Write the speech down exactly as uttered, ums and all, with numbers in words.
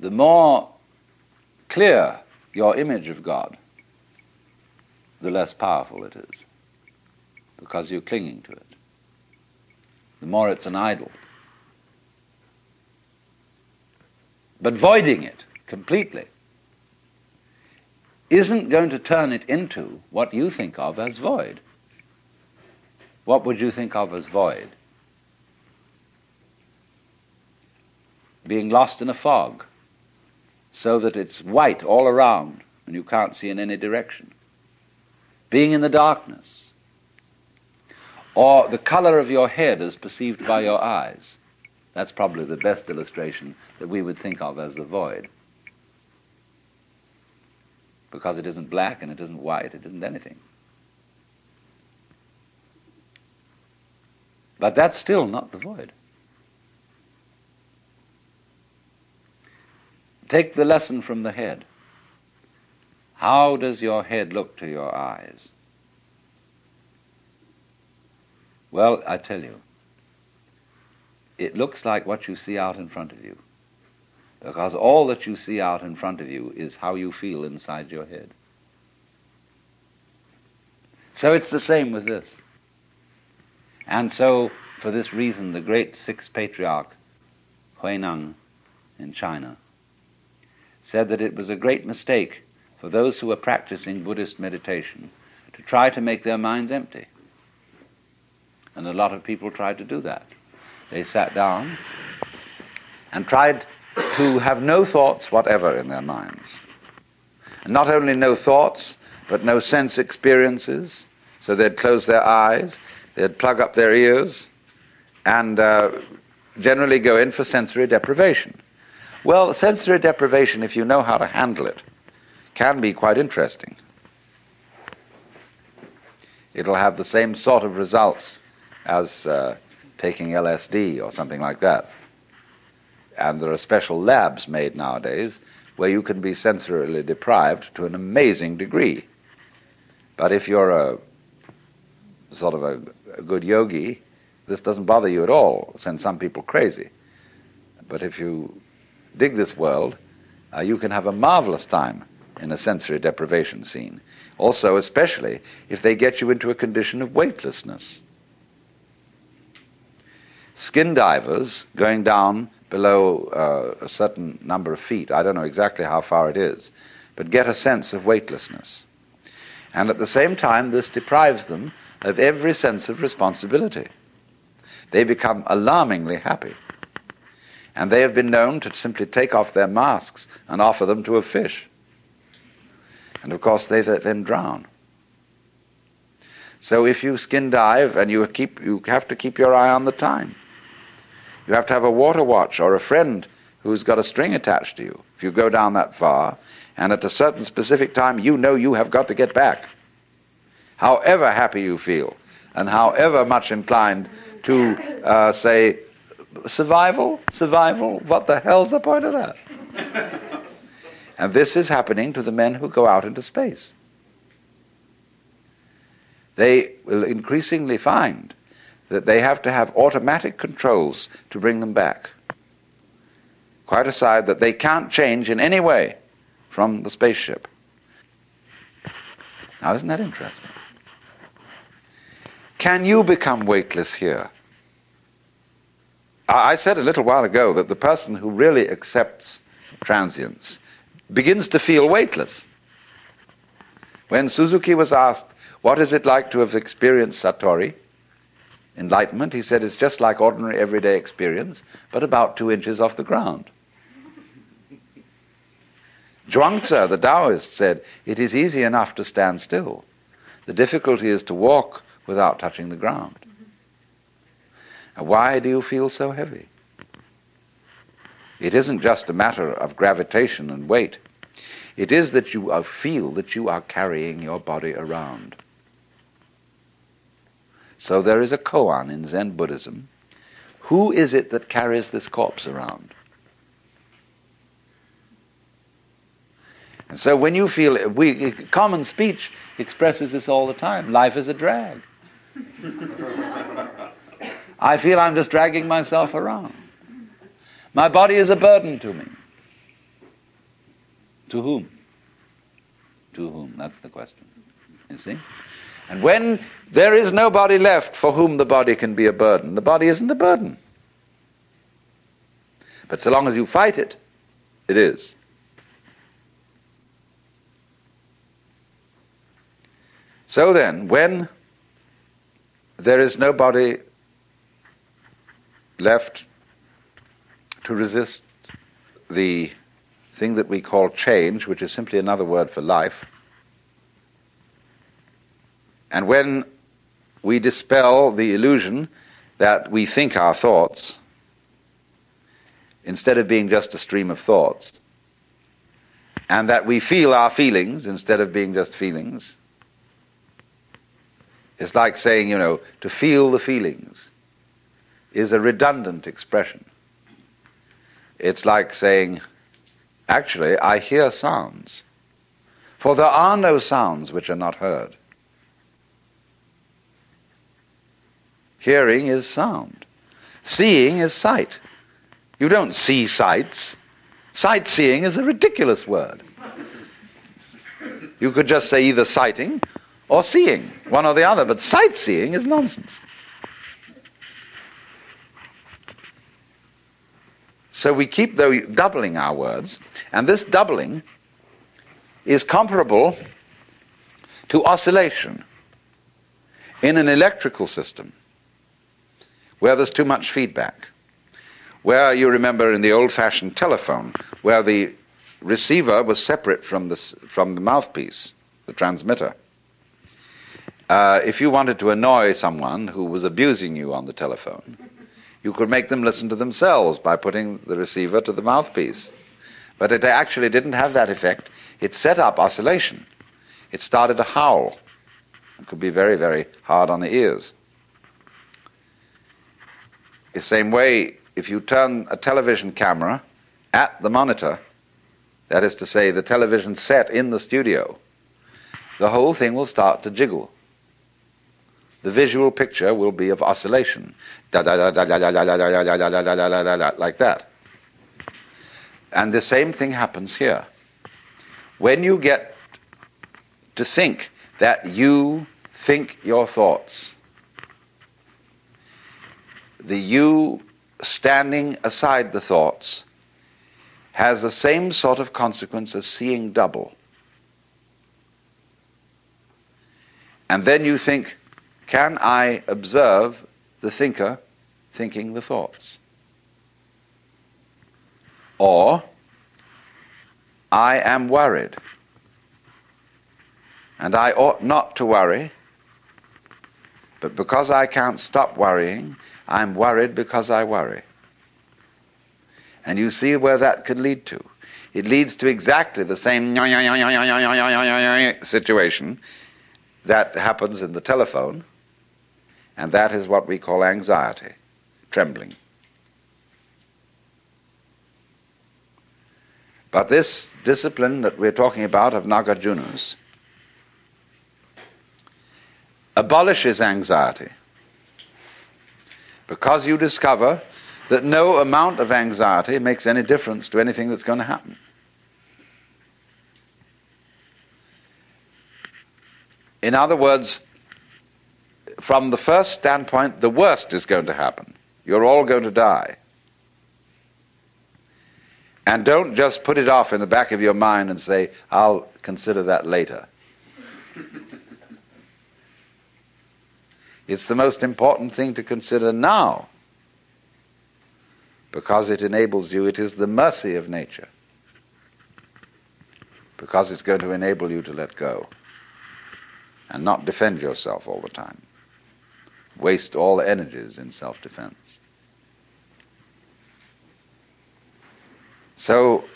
the more clear your image of God, the less powerful it is, because you're clinging to it. The more it's an idol. But voiding it completely isn't going to turn it into what you think of as void. What would you think of as void? Being lost in a fog, so that it's white all around and you can't see in any direction. Being in the darkness. Or the color of your head as perceived by your eyes. That's probably the best illustration that we would think of as the void. Because it isn't black and it isn't white, it isn't anything. But that's still not the void. Take the lesson from the head. How does your head look to your eyes? Well, I tell you, it looks like what you see out in front of you. Because all that you see out in front of you is how you feel inside your head. So it's the same with this. And so, for this reason, the great sixth patriarch, Huineng in China, said that it was a great mistake for those who were practicing Buddhist meditation to try to make their minds empty. And a lot of people tried to do that. They sat down and tried to have no thoughts whatever in their minds. And not only no thoughts, but no sense experiences. So they'd close their eyes, they'd plug up their ears, and uh, generally go in for sensory deprivation. Well, sensory deprivation, if you know how to handle it, can be quite interesting. It'll have the same sort of results as uh, taking L S D or something like that. And there are special labs made nowadays where you can be sensorily deprived to an amazing degree. But if you're a sort of a, a good yogi, this doesn't bother you at all. Send some people crazy. But if you dig this world, uh, you can have a marvelous time in a sensory deprivation scene. Also, especially if they get you into a condition of weightlessness. Skin divers going down below uh, a certain number of feet, I don't know exactly how far it is, but get a sense of weightlessness. And at the same time, this deprives them of every sense of responsibility. They become alarmingly happy. And they have been known to simply take off their masks and offer them to a fish. And of course they then drown. So if you skin dive, and you keep, you have to keep your eye on the time. You have to have a water watch or a friend who's got a string attached to you. If you go down that far, and at a certain specific time you know you have got to get back. However happy you feel, and however much inclined to uh, say, survival, survival, what the hell's the point of that? And this is happening to the men who go out into space. They will increasingly find that they have to have automatic controls to bring them back. Quite aside that they can't change in any way from the spaceship. Now, isn't that interesting? Can you become weightless here? I said a little while ago that the person who really accepts transience begins to feel weightless. When Suzuki was asked, what is it like to have experienced Satori, enlightenment, he said, it's just like ordinary everyday experience, but about two inches off the ground. Zhuangzi, the Taoist, said, it is easy enough to stand still. The difficulty is to walk without touching the ground. And why do you feel so heavy? It isn't just a matter of gravitation and weight. It is that you are, feel that you are carrying your body around. So there is a koan in Zen Buddhism. Who is it that carries this corpse around? And so when you feel, we, common speech expresses this all the time. Life is a drag. I feel I'm just dragging myself around. My body is a burden to me. To whom? To whom? That's the question. You see? And when there is nobody left for whom the body can be a burden, the body isn't a burden. But so long as you fight it, it is. So then, when there is nobody left to resist the thing that we call change, which is simply another word for life, and when we dispel the illusion that we think our thoughts, instead of being just a stream of thoughts, and that we feel our feelings instead of being just feelings, it's like saying, you know, to feel the feelings is a redundant expression. It's like saying, actually, I hear sounds, for there are no sounds which are not heard. Hearing is sound. Seeing is sight. You don't see sights. Sightseeing is a ridiculous word. You could just say either sighting or seeing, one or the other, but sightseeing is nonsense. So we keep though doubling our words, and this doubling is comparable to oscillation in an electrical system where there's too much feedback, where you remember in the old-fashioned telephone, where the receiver was separate from the, from the mouthpiece, the transmitter. Uh, if you wanted to annoy someone who was abusing you on the telephone, you could make them listen to themselves by putting the receiver to the mouthpiece. But it actually didn't have that effect. It set up oscillation. It started to howl. It could be very, very hard on the ears. The same way, if you turn a television camera at the monitor, that is to say, the television set in the studio, the whole thing will start to jiggle. The visual picture will be of oscillation, da da da da da da da da da da da da da da da, like that. And the same thing happens here. When you get to think that you think your thoughts, the you standing aside the thoughts has the same sort of consequence as seeing double. And then you think, can I observe the thinker thinking the thoughts? Or, I am worried, and I ought not to worry, but because I can't stop worrying, I'm worried because I worry. And you see where that could lead to. It leads to exactly the same situation that happens in the telephone, and that is what we call anxiety, trembling. But this discipline that we're talking about of Nagarjunas abolishes anxiety, because you discover that no amount of anxiety makes any difference to anything that's going to happen. In other words, from the first standpoint, the worst is going to happen. You're all going to die. And don't just put it off in the back of your mind and say, I'll consider that later. It's the most important thing to consider now, because it enables you, it is the mercy of nature, because it's going to enable you to let go and not defend yourself all the time, waste all the energies in self-defense. So